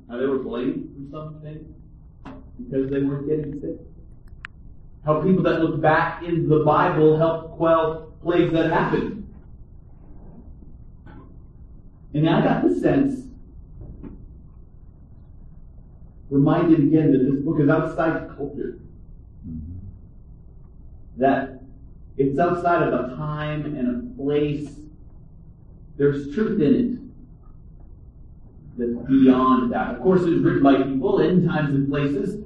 How they were blamed for something because they weren't getting sick. How people that look back in the Bible help quell plagues that happened. And I got the sense, reminded again that this book is outside culture. That it's outside of a time and a place. There's truth in it that's beyond that. Of course, it was written by people in times and places.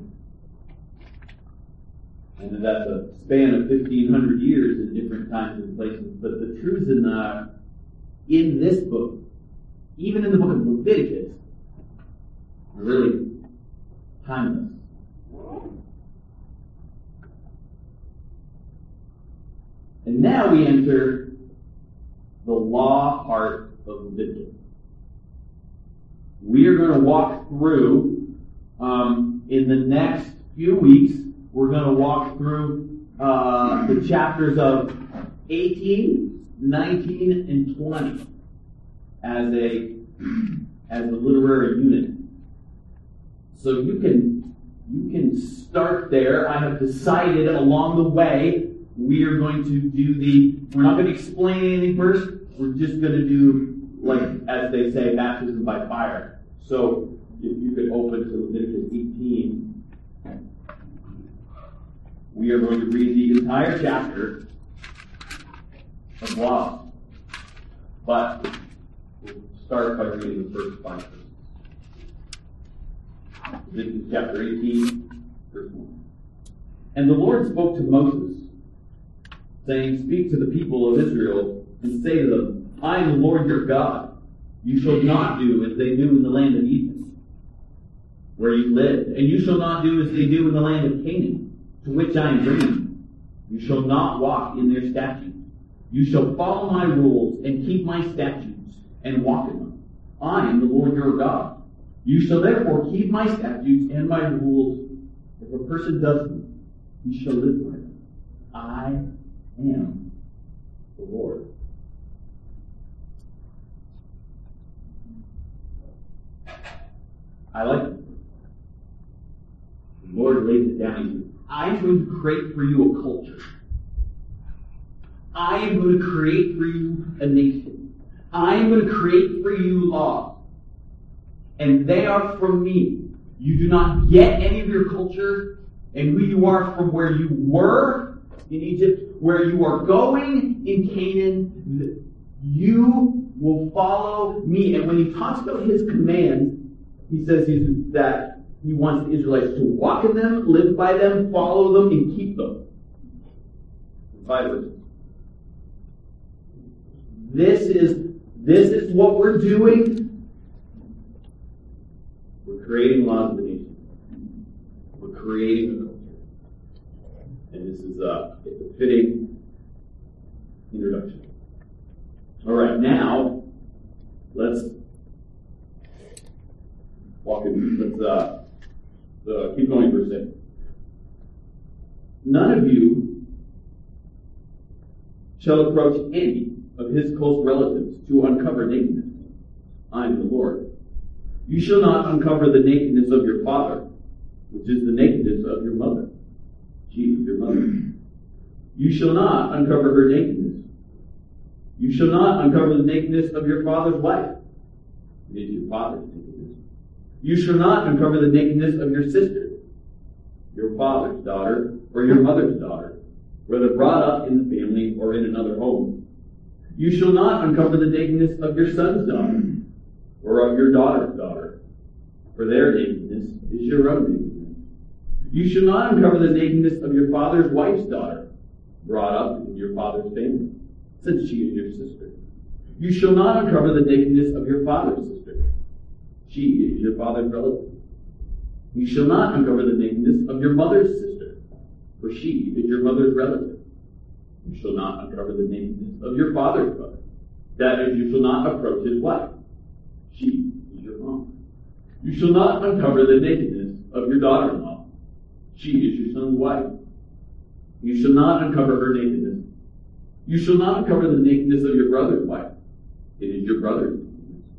And that's a span of 1,500 years in different times and places. But the truths in this book, even in the book of Leviticus, are really timeless. And now we enter the law part of Leviticus. We are going to walk through, in the next few weeks, we're going to walk through the chapters of 18, 19, and 20 as a literary unit. So you can start there. I have decided along the way we are going to we're not going to explain anything first. We're just going to do, like, as they say, baptism by fire. So if you could open to Leviticus 18. We are going to read the entire chapter of law. But we'll start by reading the first 5 verses. Leviticus chapter 18, verse 1. And the Lord spoke to Moses, saying, Speak to the people of Israel, and say to them, I am the Lord your God. You shall not do as they do in the land of Egypt, where you lived. And you shall not do as they do in the land of Canaan, to which I am bringing you. You shall not walk in their statutes. You shall follow my rules and keep my statutes and walk in them. I am the Lord your God. You shall therefore keep my statutes and my rules. If a person does them, he shall live by them. I am the Lord. I like it. The Lord lays it down. I am going to create for you a culture. I am going to create for you a nation. I am going to create for you laws. And they are from me. You do not get any of your culture and who you are from where you were in Egypt, where you are going in Canaan. You will follow me. And when he talks about his commands, he says that he wants the Israelites to walk in them, live by them, follow them, and keep them. 5 verses. This is what we're doing. We're creating laws of the nation. We're creating a culture. And this is it's a fitting introduction. All right, now let's walk in. Let's keep going, verse 6. None of you shall approach any of his close relatives to uncover nakedness. I am the Lord. You shall not uncover the nakedness of your father, which is the nakedness of your mother. She is your mother. You shall not uncover her nakedness. You shall not uncover the nakedness of your father's wife. It is your father's nakedness. You shall not uncover the nakedness of your sister, your father's daughter, or your mother's daughter, whether brought up in the family or in another home. You shall not uncover the nakedness of your son's daughter, or of your daughter's daughter, for their nakedness is your own nakedness. You shall not uncover the nakedness of your father's wife's daughter, brought up in your father's family, since she is your sister. You shall not uncover the nakedness of your father's sister. She is your father's relative. You shall not uncover the nakedness of your mother's sister, for she is your mother's relative. You shall not uncover the nakedness of your father's brother. That is, you shall not approach his wife. She is your mom. You shall not uncover the nakedness of your daughter-in-law. She is your son's wife. You shall not uncover her nakedness. You shall not uncover the nakedness of your brother's wife. It is your brother's nakedness.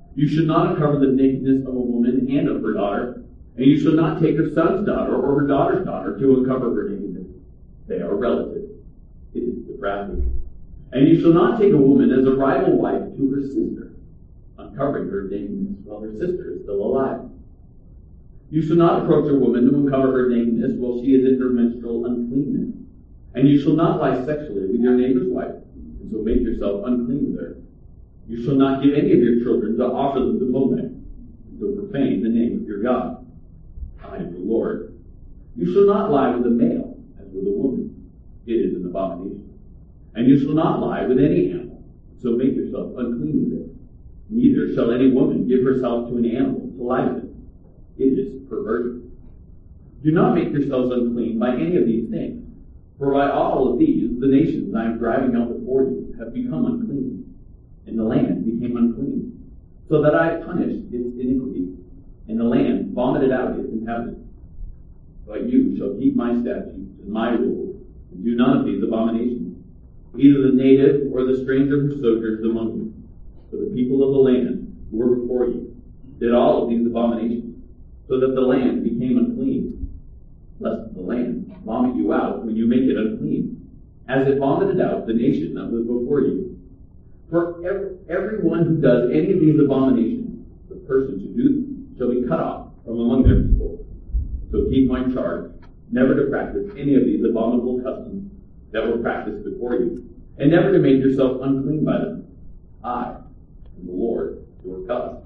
You should not uncover the nakedness of a woman and of her daughter, and you shall not take her son's daughter or her daughter's daughter to uncover her nakedness. They are relatives. It is depravity. And you shall not take a woman as a rival wife to her sister, uncovering her nakedness while her sister is still alive. You shall not approach a woman to uncover her nakedness while she is in her menstrual uncleanness. And you shall not lie sexually with your neighbor's wife, and so make yourself unclean with her. You shall not give any of your children to offer them to Molech, and so profane the name of your God. I am the Lord. You shall not lie with a male as with a woman. It is an abomination. And you shall not lie with any animal, so make yourself unclean with it. Neither shall any woman give herself to an animal to lie with it. It is perversion. Do not make yourselves unclean by any of these things, for by all of these the nations I am driving out before you have become unclean, and the land became unclean, so that I punished its iniquity, and the land vomited out its inhabitants. But you shall keep my statutes and my rules, and do none of these abominations, either the native or the stranger who sojourns among you. For the people of the land who were before you did all of these abominations, so that the land became unclean, lest the land vomit you out when you make it unclean, as it vomited out the nation that was before you. For everyone who does any of these abominations, the person to do them shall be cut off from among their people. So keep my charge, never to practice any of these abominable customs that were practiced before you, and never to make yourself unclean by them. I am the Lord, your God.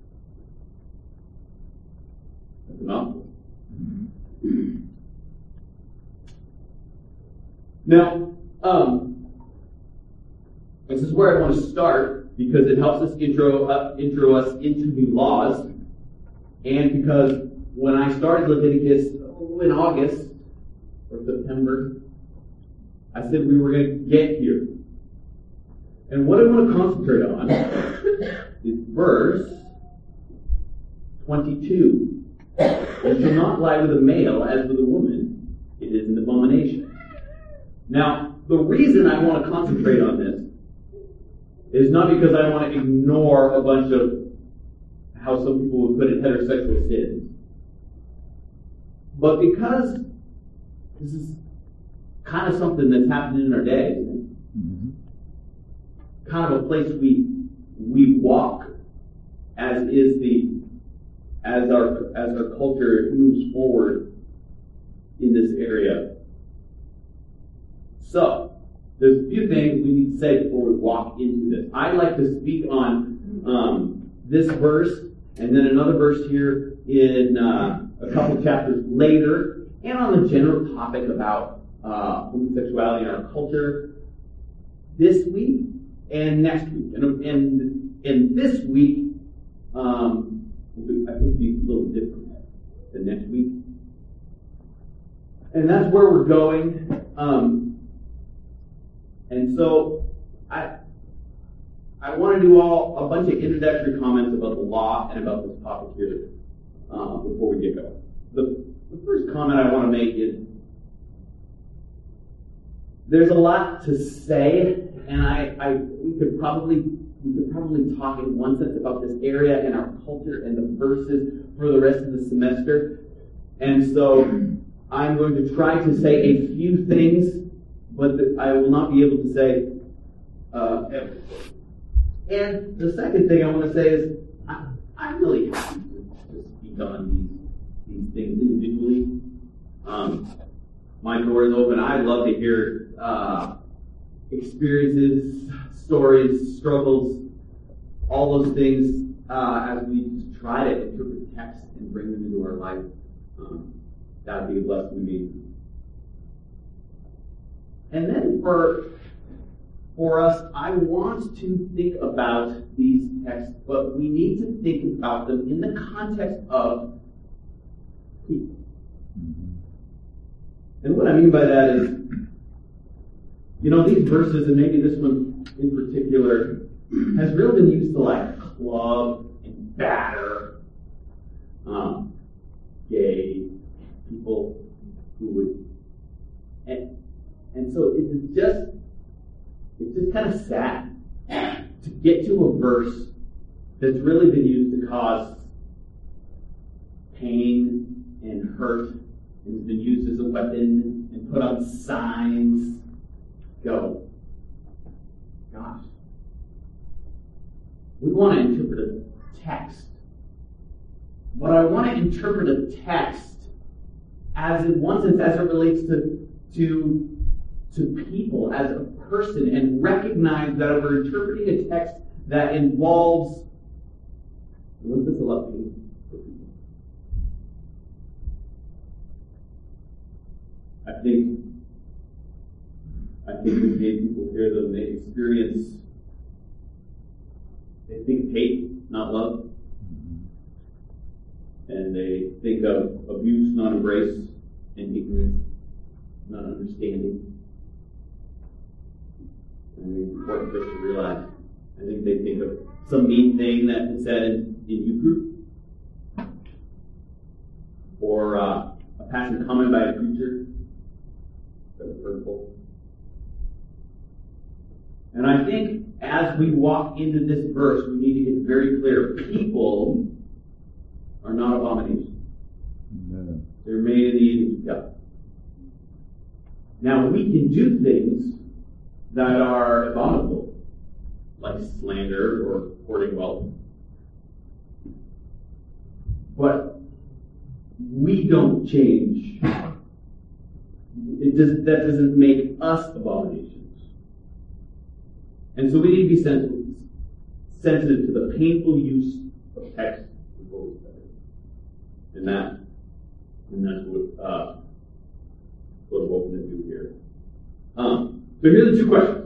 That's an awful. Now, this is where I want to start because it helps us intro us into new laws, and because when I started Leviticus in August or September, I said we were going to get here. And what I want to concentrate on is verse 22. You shall not lie with a male as with a woman. It is an abomination. Now, the reason I want to concentrate on this is not because I want to ignore a bunch of how some people would put it, heterosexual sins, but because this is kind of something that's happening in our day. Kind of a place we walk as our culture moves forward in this area. So there's a few things we need to say before we walk into this. I'd like to speak on this verse and then another verse here in a couple chapters later, and on the general topic about homosexuality in our culture this week and next week. And this week, I think it'll be a little different than next week. And that's where we're going. And so I want to do a bunch of introductory comments about the law and about this topic here before we get going. The first comment I want to make is there's a lot to say, and we could probably talk in one sense about this area and our culture and the verses for the rest of the semester. And so I'm going to try to say a few things, but I will not be able to say everything. And the second thing I want to say is I'm really happy to speak on these things individually. My door is open. I love to hear experiences, stories, struggles, all those things as we just try to interpret text and bring them into our life. That would be a blessing to me. And then for us, I want to think about these texts, but we need to think about them in the context of people. And what I mean by that is, these verses, and maybe this one in particular, has really been used to like club and batter gay people who would, and so it's just kind of sad to get to a verse that's really been used to cause pain and hurt, and has been used as a weapon and put on signs. Go. Gosh. We want to interpret a text. But I want to interpret a text as, in one sense, as it relates to people, as a person, and recognize that we're interpreting a text that involves, what does a lot of pain for people? I think when gay people hear them, they think hate, not love. And they think of abuse, not embrace, and ignorance, not understanding. And it's important for us to realize. I think they think of some mean thing that is said in youth group, or a passing comment by a preacher that was hurtful. And I think as we walk into this verse, we need to get very clear. People are not abominations. No. They're made in the image of God. Now, we can do things that are abominable, like slander or hoarding wealth. But we don't change. That doesn't make us abominations. And so we need to be sensitive to the painful use of text. And that's what I'm hoping to do here. So here are the two questions.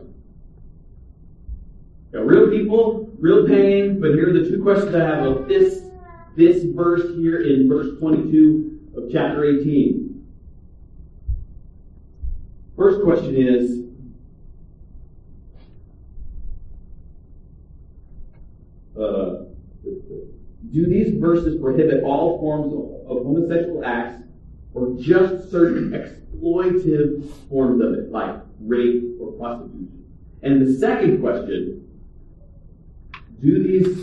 Got real people, real pain, but here are the two questions I have of this verse here in verse 22 of chapter 18. First question is, do these verses prohibit all forms of homosexual acts or just certain exploitative forms of it, like rape or prostitution? And the second question, do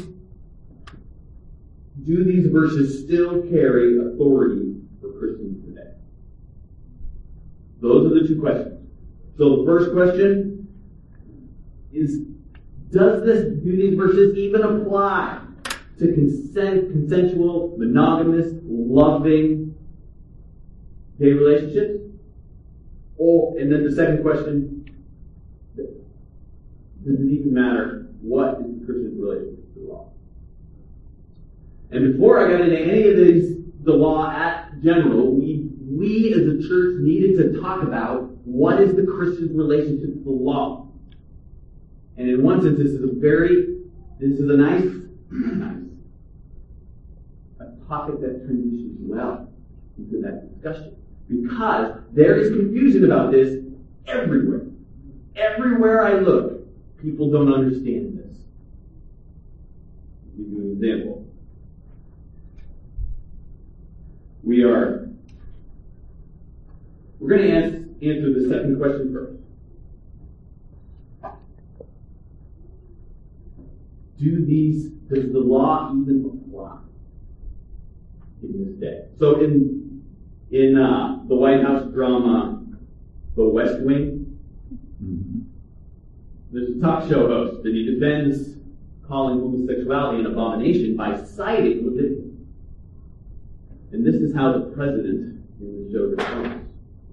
these verses still carry authority for Christians today? Those are the two questions. So the first question is, do these verses even apply to consensual, monogamous, loving gay relationships? And then the second question, does it even matter what is the Christian's relationship to the law? And before I got into any of the law at general, we as a church needed to talk about what is the Christian's relationship to the law. And in one sense, this is a nice topic that transitions well into that discussion. Because there is confusion about this everywhere. Everywhere I look, people don't understand this. I'll give you an example. We're going to answer the second question first. Does the law even apply in this day? So in the White House drama, The West Wing, there's a talk show host, and he defends calling homosexuality an abomination by citing Leviticus. And this is how the president in the show responds.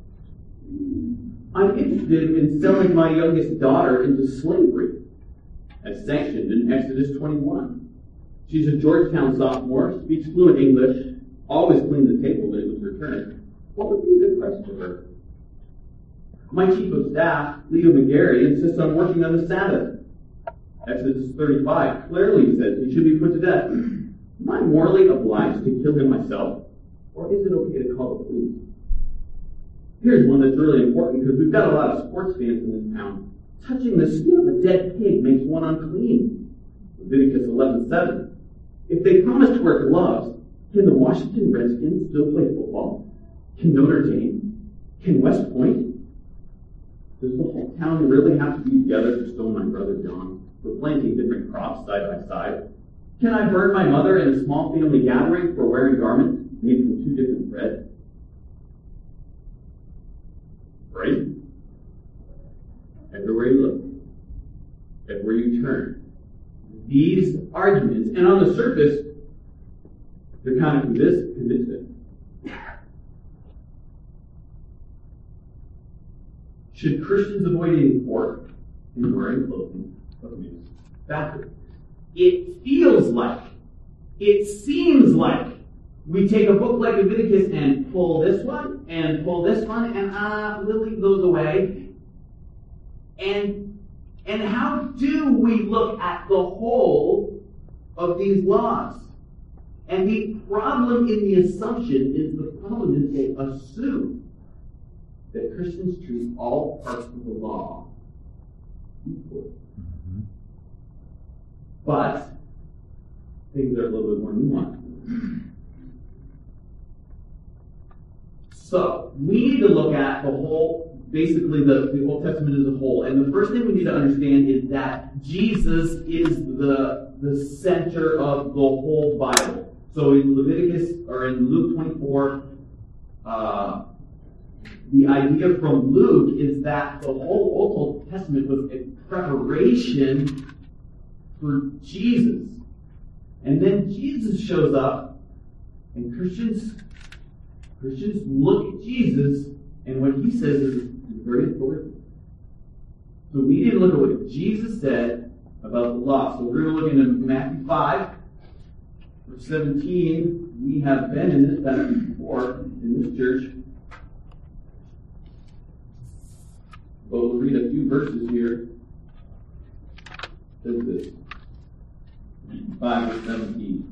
I'm interested in selling my youngest daughter into slavery, as sanctioned in Exodus 21. She's a Georgetown sophomore, speaks fluent English, always cleaned the table when it was returned. What would be a good price to her? My chief of staff, Leo McGarry, insists on working on the Sabbath. Exodus 35 clearly says he should be put to death. Am I morally obliged to kill him myself? Or is it okay to call the police? Here's one that's really important because we've got a lot of sports fans in this town. Touching the skin of a dead pig makes one unclean. Leviticus 11:7. If they promise to wear gloves, can the Washington Redskins still play football? Can Notre Dame? Can West Point? Does the whole town really have to be together to stone my brother John for planting different crops side by side? Can I burn my mother in a small family gathering for wearing garments made from 2 different threads? Right? Everywhere you look, everywhere you turn, these arguments, and on the surface, they're kind of convincing. Should Christians avoid eating pork and wearing clothing of mixed fabric? It feels like, it seems like, we take a book like Leviticus and pull this one, and pull this one, and we'll leave those away. And how do we look at the whole of these laws? And the problem in the assumption is they assume that Christians treat all parts of the law equally. But things are a little bit more nuanced. So, we need to look at the whole, basically the Old Testament as a whole. And the first thing we need to understand is that Jesus is the center of the whole Bible. So in Leviticus, or in Luke 24, the idea from Luke is that the whole Old Testament was a preparation for Jesus. And then Jesus shows up, and Christians look at Jesus, and what he says is very authoritative. So we need to look at what Jesus said about the law. So we're going to look into Matthew 5, verse 17. We have been in this passage before in this church. But we'll read a few verses here. It says this. 5 verse 17.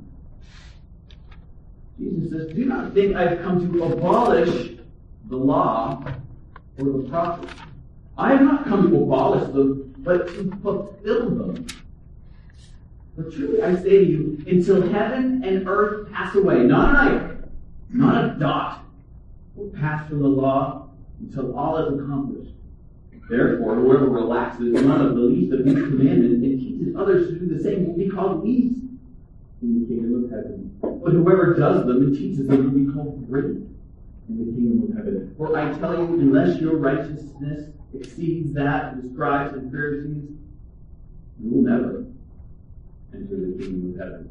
Jesus says, "Do not think I have come to abolish the law or the prophets. I have not come to abolish them, but to fulfill them. But truly I say to you, until heaven and earth pass away, not an iota, not a dot, will pass from the law until all is accomplished. Therefore, whoever relaxes one of the least of these commandments and teaches others to do the same will be called least in the kingdom of heaven. But whoever does them and teaches them will be called great in the kingdom of heaven. For I tell you, unless your righteousness exceeds that of the scribes and Pharisees, you will never enter the kingdom of heaven."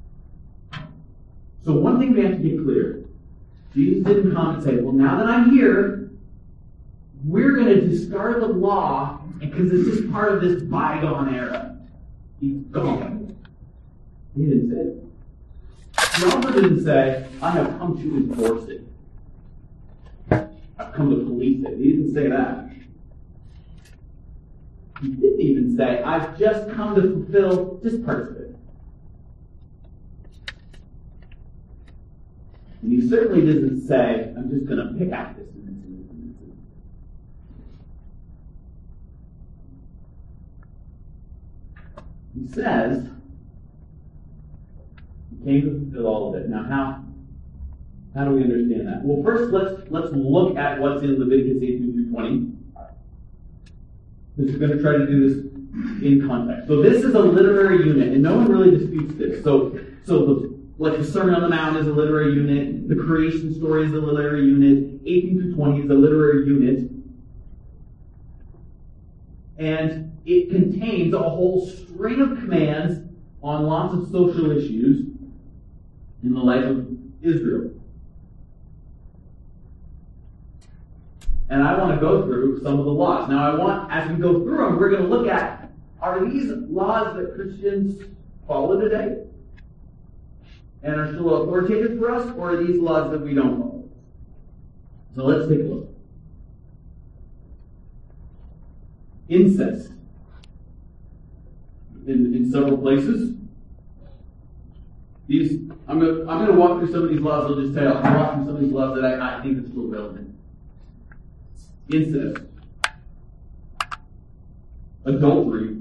So one thing we have to get clear. Jesus didn't come and say, well, now that I'm here, we're going to discard the law because it's just part of this bygone era. He's gone. He didn't say it. He also didn't say, I have come to enforce it. I've come to police it. He didn't say that. He didn't even say, I've just come to fulfill just parts of it. And he certainly doesn't say, I'm just going to pick out this and this and this and this. He says, he came to fulfill all of it. Now, how do we understand that? Well, first, let's look at what's in Leviticus 18 through 20. This is going to try to do this in context. So this is a literary unit, and no one really disputes this. So the Sermon on the Mount is a literary unit. The creation story is a literary unit. 18 through 20 is a literary unit. And it contains a whole string of commands on lots of social issues in the life of Israel. And I want to go through some of the laws. Now as we go through them, we're going to look at, are these laws that Christians follow today? And are still authoritative for us? Or are these laws that we don't follow? So let's take a look. Incest. In several places. I'm going to walk through some of these laws. I'll just tell you, I'll walk through some of these laws that I think are still relevant. Incest, adultery,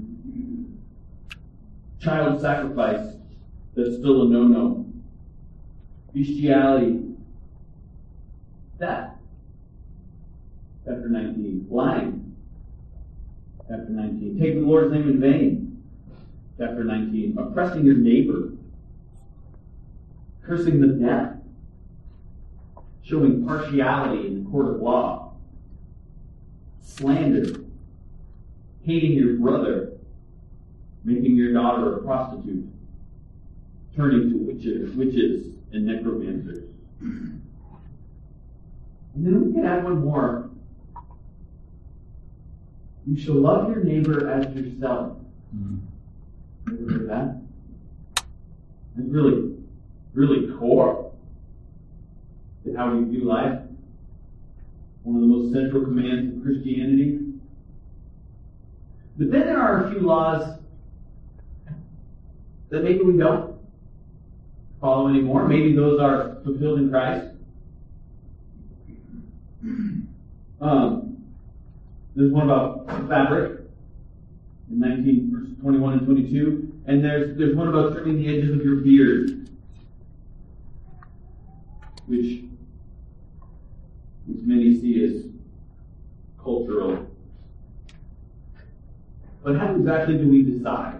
child sacrifice, that's still a no-no, bestiality, theft, chapter 19, lying, chapter 19, taking the Lord's name in vain, chapter 19, oppressing your neighbor, cursing the deaf, showing partiality in the court of law, slander, hating your brother, making your daughter a prostitute, turning to witches and necromancers. And then we could add one more. You shall love your neighbor as yourself. Ever heard that? It's really, really core to how we view life. One of the most central commands of Christianity. But then there are a few laws that maybe we don't follow anymore. Maybe those are fulfilled in Christ. There's one about fabric in 19 verses 21 and 22, and there's one about trimming the edges of your beard, which many see as cultural. But how exactly do we decide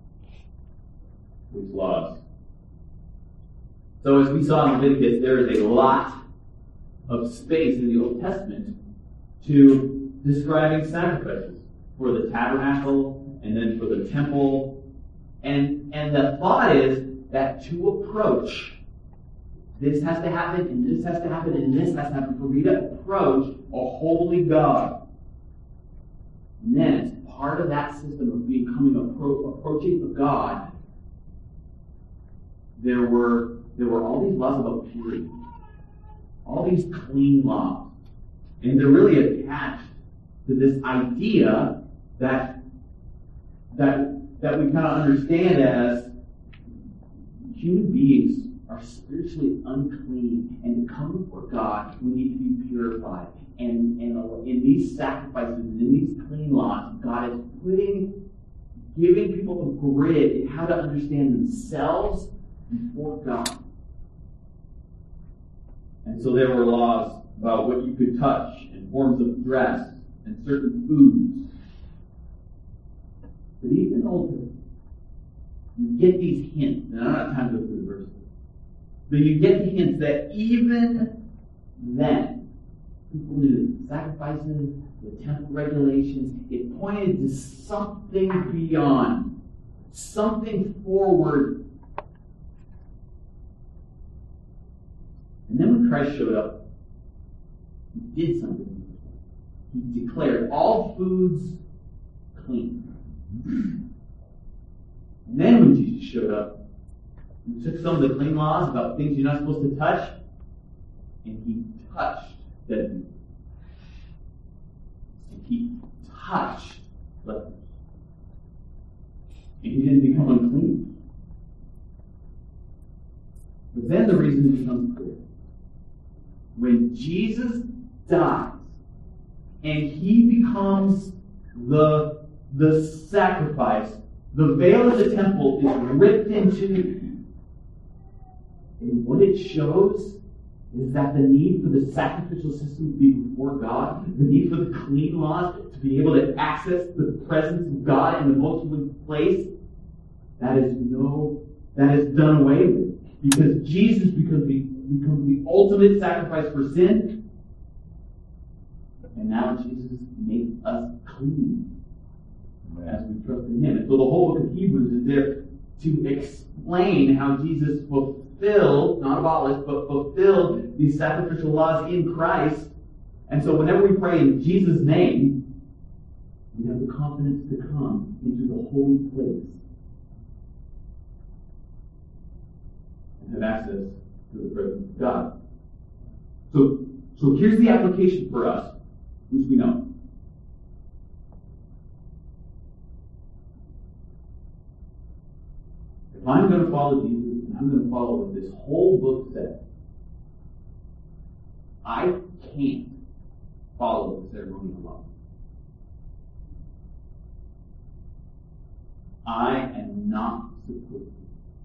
which laws? So as we saw in Leviticus, there is a lot of space in the Old Testament to describing sacrifices for the tabernacle and then for the temple. And the thought is that to approach, this has to happen, and this has to happen, and this has to happen, for me to approach a holy God. And then, as part of that system of approaching a God, there were all these laws about purity, all these clean laws, and they're really attached to this idea that we kind of understand as human beings are spiritually unclean, and to come before God, we need to be purified. And in these sacrifices, in these clean laws, God is giving people a grid in how to understand themselves before God. And so there were laws about what you could touch, and forms of dress, and certain foods. But even older, you get these hints, and I don't have time to go through the verses, but you get the hints that even then, people knew the sacrifices, the temple regulations, it pointed to something beyond, something forward. And then when Christ showed up, he did something. He declared all foods clean. And then when Jesus showed up, he took some of the clean laws about things you're not supposed to touch, and he touched dead people. And he touched lepers. And he didn't become unclean. But then the reason becomes clear. When Jesus dies, and he becomes the sacrifice, the veil of the temple is ripped in two. And what it shows is that the need for the sacrificial system to be before God, the need for the clean laws to be able to access the presence of God in the most holy place, that is done away with. Because Jesus becomes the ultimate sacrifice for sin. And now Jesus makes us clean as we trust in him. And so the whole book of Hebrews is there to explain how Jesus fulfilled, not abolished, but fulfilled these sacrificial laws in Christ. And so whenever we pray in Jesus' name, we have the confidence to come into the holy place and have access to the presence of God. So here's the application for us, which we know. If I'm going to follow Jesus, and I'm going to follow what this whole book says, I can't follow the ceremonial law. I am not supposed to.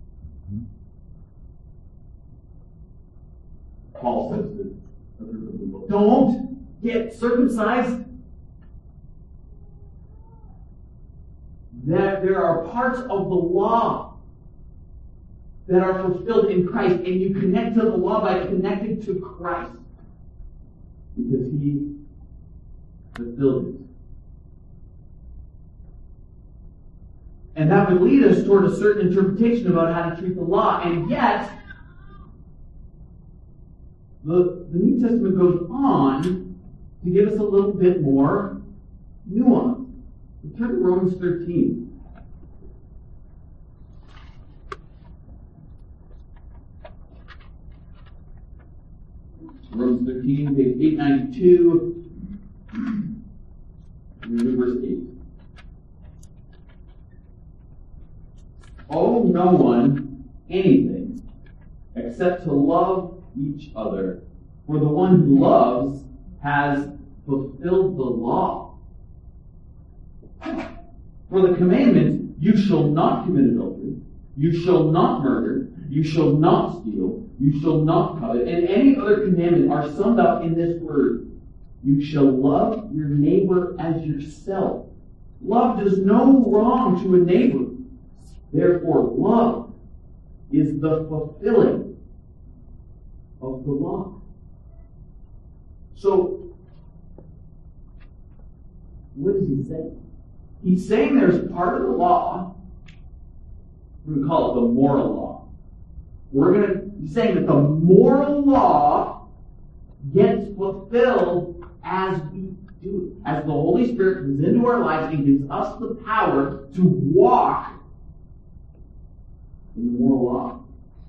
Paul says to a group of people, don't get circumcised. That there are parts of the law that are fulfilled in Christ, and you connect to the law by connecting to Christ, because he fulfilled it. And that would lead us toward a certain interpretation about how to treat the law. And yet, the New Testament goes on to give us a little bit more nuance. We turn to Romans 13. Romans 13, page 892, verse 8. Owe no one anything except to love each other, for the one who loves has fulfilled the law. For the commandments, you shall not commit adultery, you shall not murder, you shall not steal, you shall not covet, and any other commandment are summed up in this word: you shall love your neighbor as yourself. Love does no wrong to a neighbor. Therefore, love is the fulfilling of the law. So, what does he say? He's saying there's part of the law, we're going to call it the moral law. He's saying that the moral law gets fulfilled as we do it. As the Holy Spirit comes into our lives and gives us the power to walk in the moral law.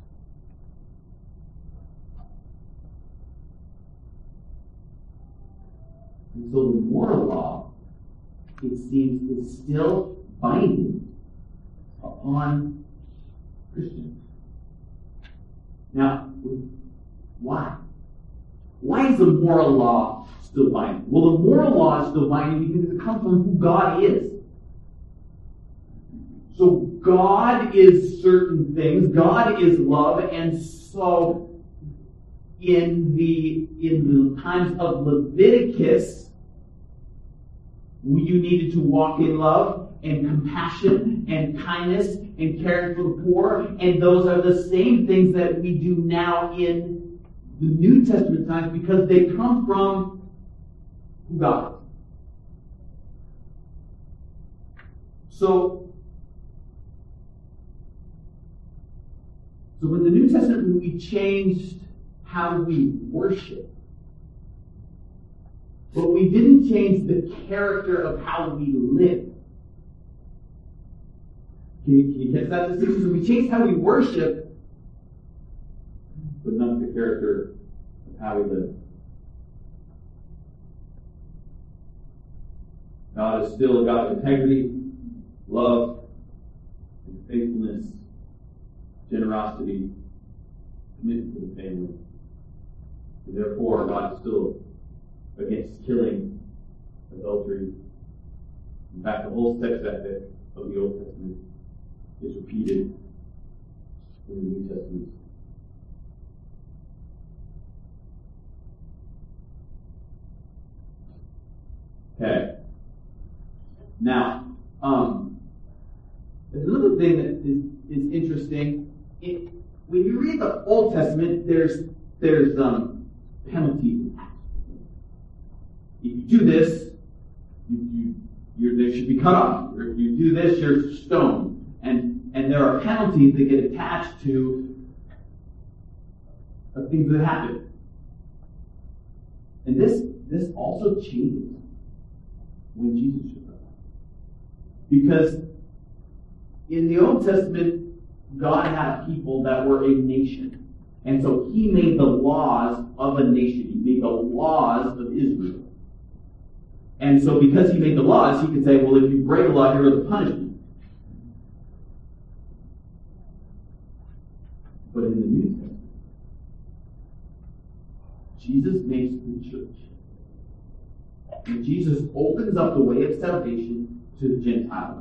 And so the moral law, it seems, is still binding upon Christians. Now, why? Why is the moral law still binding? Well, the moral law is still binding because it comes from who God is. So God is certain things. God is love, and so in the times of Leviticus, you needed to walk in love and compassion and kindness and caring for the poor, and those are the same things that we do now in the New Testament times because they come from God. So in the New Testament, we changed how we worship. But we didn't change the character of how we live. Can you catch that distinction? So we changed how we worship, but not the character of how we live. God is still a God of integrity, love, and faithfulness, generosity, commitment to the family. And therefore, God is still against killing, adultery. In fact, the whole sex ethic of the Old Testament is repeated in the New Testament. Okay. Now, there's another thing that is interesting. When you read the Old Testament, there's penalties. If you do this, they should be cut off. Or if you do this, you're stoned. And there are penalties that get attached to things that happen. And this also changes when Jesus shows up. Because in the Old Testament, God had people that were a nation. And so he made the laws of a nation. He made the laws of Israel. And so because he made the laws, he could say, well, if you break a law, here are the punishments. But in the New Testament, Jesus makes the church. And Jesus opens up the way of salvation to the Gentiles.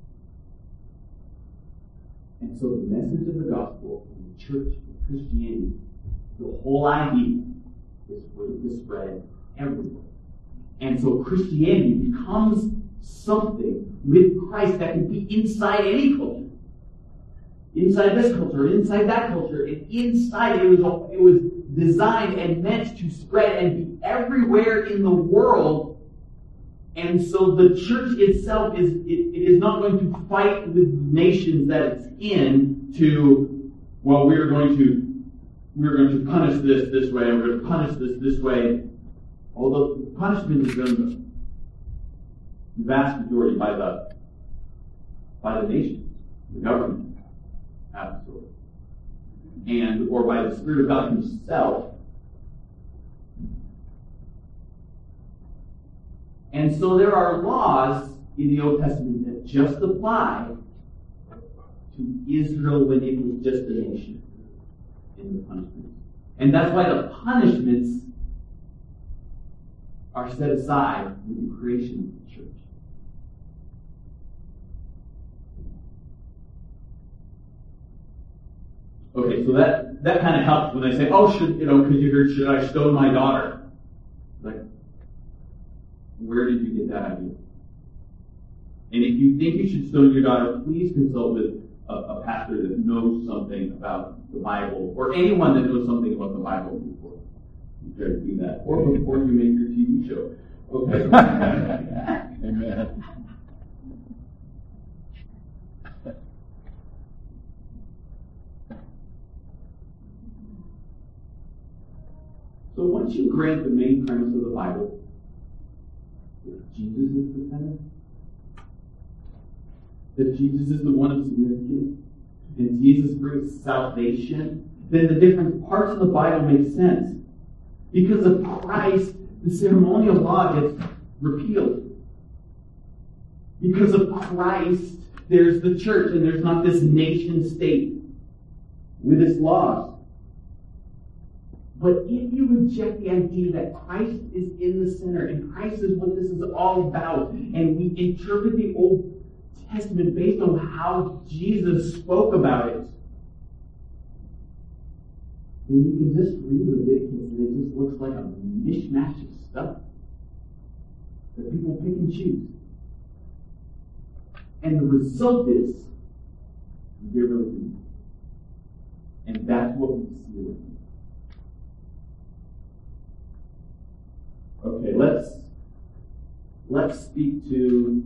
And so the message of the gospel in the church of Christianity, the whole idea is for it to spread everywhere. And so Christianity becomes something with Christ that can be inside any culture. inside this culture, inside that culture, and inside it was designed and meant to spread and be everywhere in the world. And so the church itself it is not going to fight with nations that it's in to, well, we're going to punish this way, and we're going to punish this way. Although punishment is done the vast majority by the nations, the government, absolutely, and or by the Spirit of God Himself. And so there are laws in the Old Testament that just apply to Israel when it was just a nation in the punishments. And that's why the punishments are set aside with the creation of the church. Okay, so that kind of helps when they say, oh, because you heard, should I stone my daughter? Like, where did you get that idea? And if you think you should stone your daughter, please consult with a pastor that knows something about the Bible, or anyone that knows something about the Bible before you try to do that, or before you make your TV show. Okay. Amen. So once you grant the main premise of the Bible, that Jesus is the center, that Jesus is the one of significance, and Jesus brings salvation, then the different parts of the Bible make sense. Because of Christ, the ceremonial law gets repealed. Because of Christ, there's the church, and there's not this nation state with its laws. But if you reject the idea that Christ is in the center, and Christ is what this is all about, and we interpret the Old Testament based on how Jesus spoke about it, then you can just read Leviticus and it just looks like a mishmash of stuff that people pick and choose. And the result is you get rid of it. And that's what we see with it. Okay, let's speak to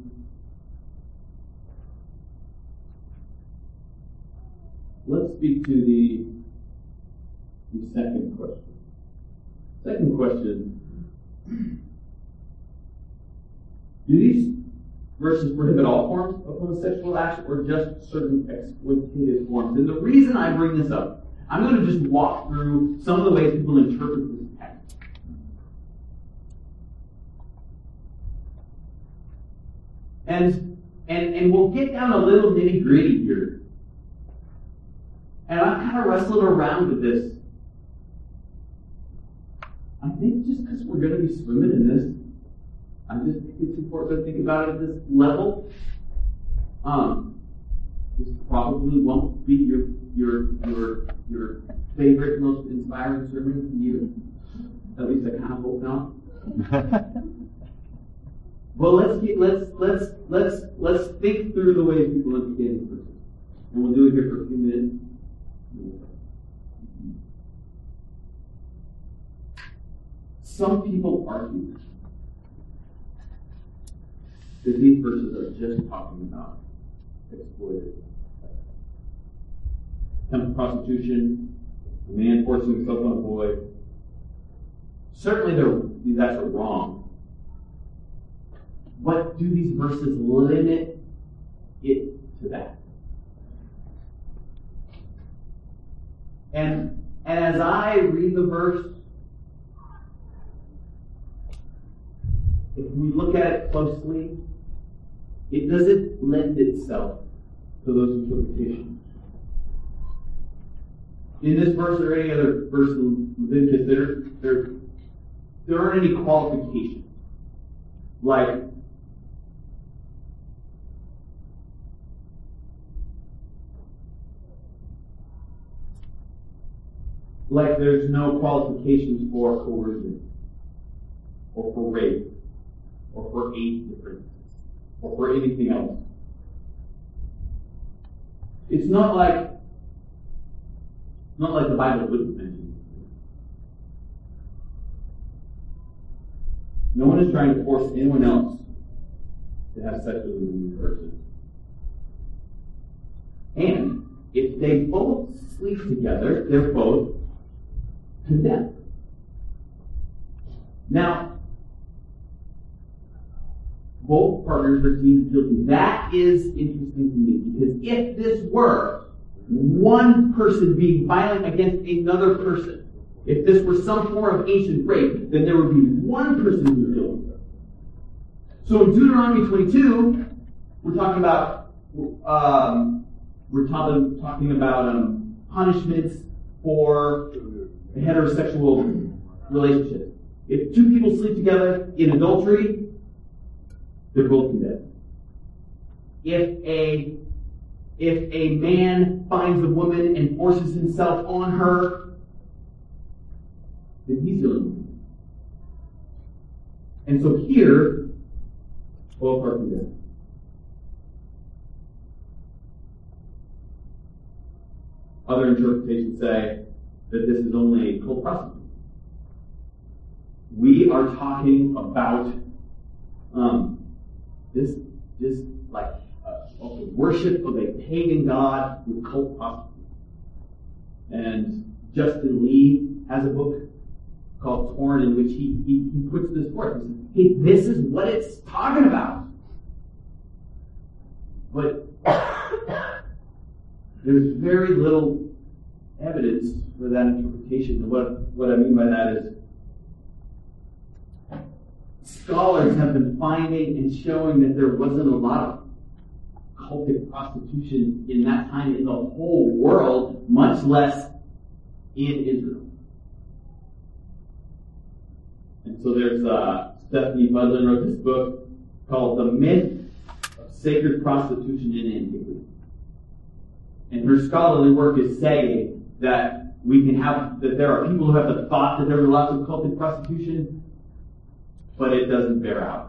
the second question. Second question: do these verses prohibit all forms of homosexual action, or just certain exploitative forms? And the reason I bring this up, I'm going to just walk through some of the ways people interpret this text. And we'll get down a little nitty-gritty here. And I've kind of wrestled around with this. I think just because we're going to be swimming in this, I just think it's important to think about it at this level. This probably won't be your favorite, most inspiring sermon from you. At least I kind of hope not. Well, let's think through the way people understand this verse, and we'll do it here for a few minutes. Some people argue that these verses are just talking about exploited temple prostitution, a man forcing himself on a boy. Certainly, that's wrong. But do these verses limit it to that? And as I read the verse, if we look at it closely, it doesn't lend itself to those interpretations. In this verse or any other verse in Leviticus, there aren't any qualifications. Like there's no qualifications for coercion, or for rape, or for age difference, or for anything else. It's not like Not like the Bible wouldn't mention. No one is trying to force anyone else to have sex with a new person. And if they both sleep together, they're both condemned. Now, both partners are deemed guilty. That is interesting to me, because if this were one person being violent against another person, if this were some form of ancient rape, then there would be one person who was guilty. So in Deuteronomy 22, we're talking about punishments for a heterosexual relationship. If two people sleep together in adultery, they're both condemned. If a man finds a woman and forces himself on her, then he's guilty. And so here, both are condemned. Other interpretations say that this is only cult prostitution. We are talking about this like the worship of a pagan god with cult prostitution. And Justin Lee has a book called Torn, in which he puts this forth. He says, hey, this is what it's talking about. But there's very little evidence for that interpretation. And what I mean by that is scholars have been finding and showing that there wasn't a lot of cultic prostitution in that time in the whole world, much less in Israel. And so there's Stephanie Budlin wrote this book called The Myth of Sacred Prostitution in Antiquity. And her scholarly work is saying that that there are people who have the thought that there was lots of cultic prostitution, but it doesn't bear out.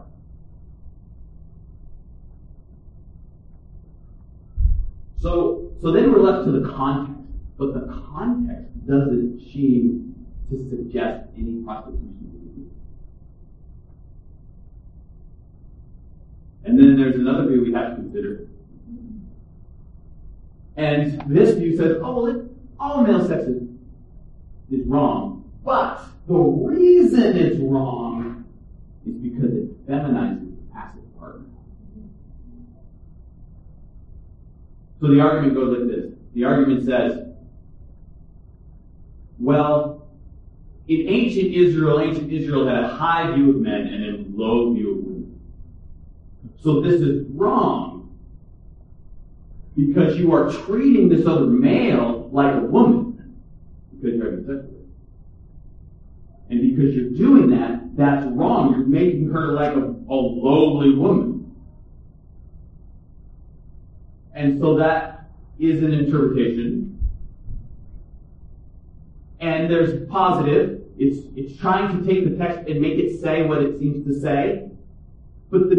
So then we're left to the context, but the context doesn't seem to suggest any prostitution. And then there's another view we have to consider. And this view says, all male sex is wrong, but the reason it's wrong is because it feminizes the passive partner. So the argument goes like this. The argument says, well, in ancient Israel had a high view of men and a low view of women. So this is wrong because you are treating this other male like a woman because you're having sex with her. And because you're doing that, that's wrong. You're making her like a lowly woman. And so that is an interpretation. And there's positive. It's trying to take the text and make it say what it seems to say. But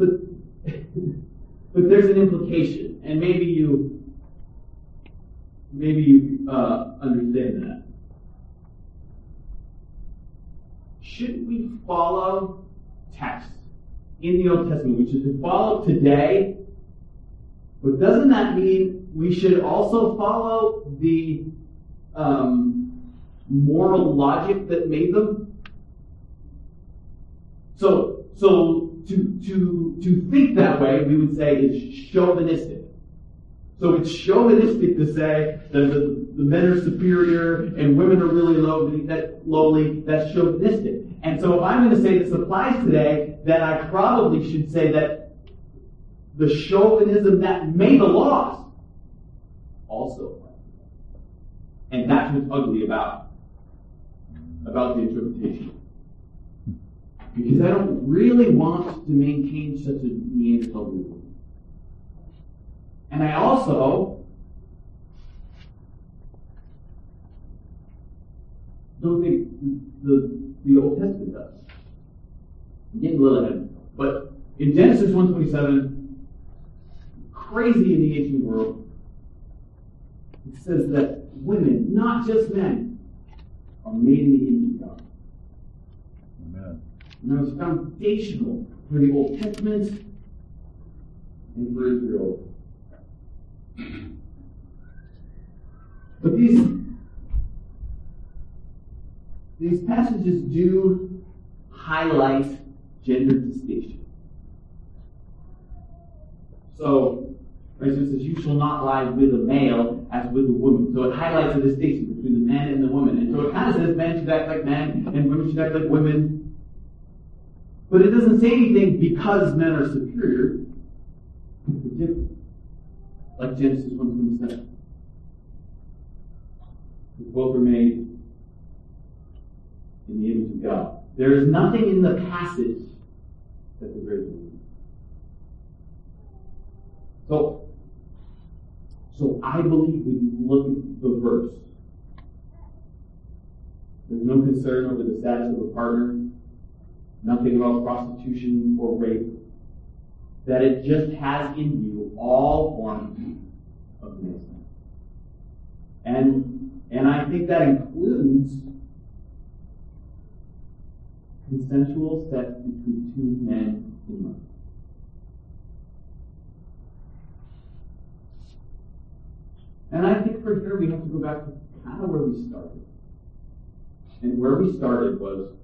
there's an implication. And maybe you understand that. Should we follow text in the Old Testament, which is to follow today? But doesn't that mean we should also follow the moral logic that made them? So to think that way, we would say is chauvinistic. So it's chauvinistic to say that the men are superior and women are really lowly. That's chauvinistic. And so if I'm going to say this applies today, then I probably should say that the chauvinism that made the laws also applies. And that's what's ugly about the interpretation. Because I don't really want to maintain such a Neanderthal view. And I also don't think the Old Testament does. I'm getting a little ahead. But in Genesis 1:27, crazy in the ancient world, it says that women, not just men, are made in the image of God. Amen. And that was foundational for the Old Testament and for Israel. But these passages do highlight gender distinction. So, for instance, it says, you shall not lie with a male as with a woman. So it highlights the distinction between the man and the woman. And so it kind of says men should act like men and women should act like women. But it doesn't say anything because men are superior. It's different. Like Genesis 1:27. Both are made in the image of God. There is nothing in the passage that the very woman. So I believe when you look at the verse, there's no concern over the status of a partner, nothing about prostitution or rape, that it just has in view all forms of male. And I think that includes consensual sex between two men in love. And I think for here we have to go back to kind of where we started. And where we started was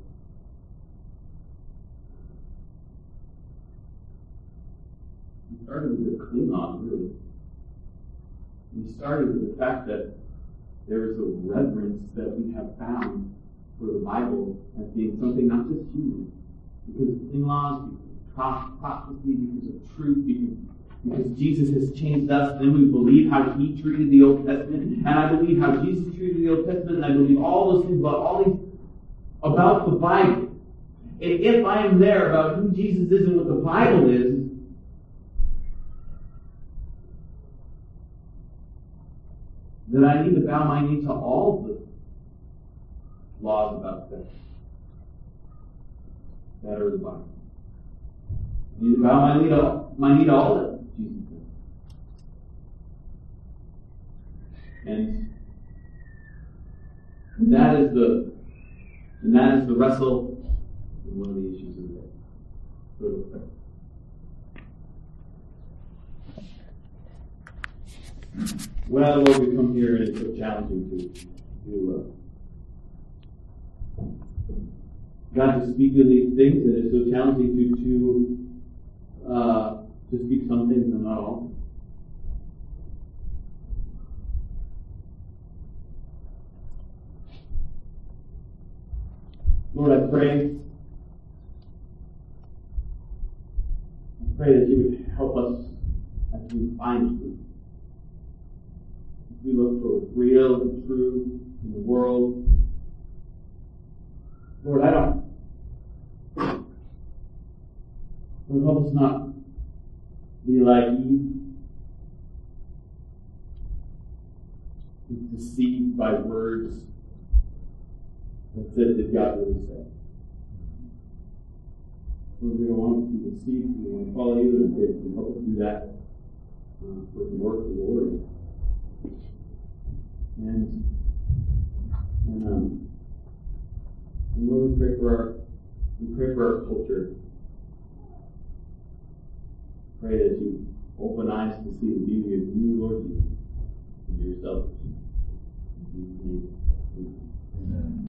we started with the Klingon, really. We started with the fact that there is a reverence that we have found for the Bible as being something not just human, because of Klingons, because of prophecy, because of truth, because Jesus has changed us. Then we believe how He treated the Old Testament, and I believe how Jesus treated the Old Testament, and I believe all those things about the Bible. And if I am there about who Jesus is and what the Bible is, then I need to bow my knee to all the laws about sex that are in the Bible. I need to bow my knee to all that Jesus said. And that is the wrestle in one of the issues of the day. Well, Lord, we come here and it's so challenging to God to speak of these things, and it's so challenging to speak some things and not all. Lord, I pray that you would help us as we find truth. As we look for real and true in the world. Lord, Lord, help us not be like Eve, deceived by words that said that God really said. Lord, we don't want to be deceived. We want to follow you, and pray that you help us do that for the work of the Lord. And Lord, we pray for our culture. Pray that you open eyes to see the beauty of you, Lord Jesus, and yourself. In Jesus' name.